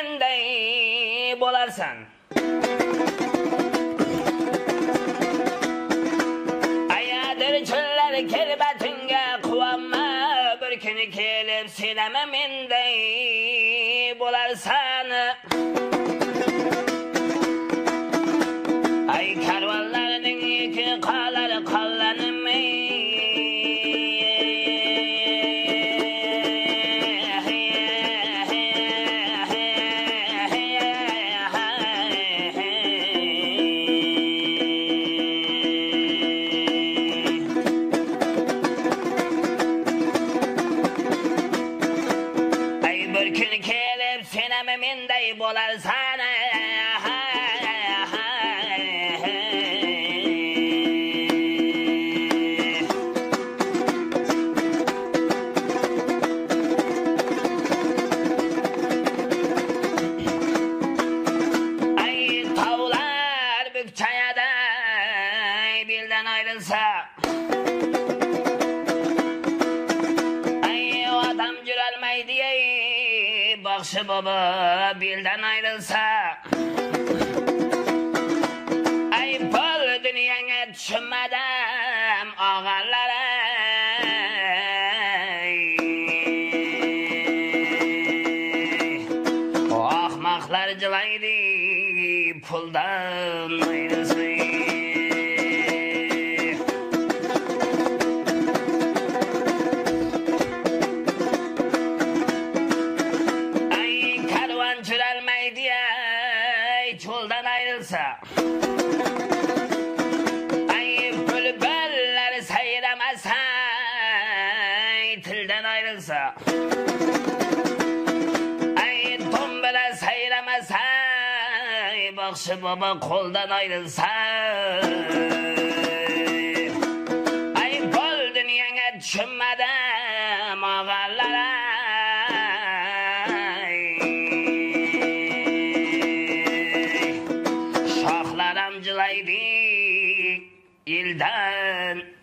mendey bolarsan. Ayadır çöller kelbetinge kuvamma, bir günü kelip sineme mendey bolarsan. Ay karvanlarının yükü kalar kallanım. Mendey bolarsan. Ay tavlar bükçayada bilden ayrılsa, ay o adam cürelmey diye Bakşı baba bilden ayrılsa, ay bol dünyana düşünmedim ağalara. O ahmaklar cılaydı puldan ayrılsa. Çoldan ayrılsa, ay bülbüller seyramasa, tilden ayrılsa, ay tombala seyramasa, bakşı baba koldan ayrılsa, ay bol dünyana düşünmedim ağalara. Şahlar amcılaydı ilden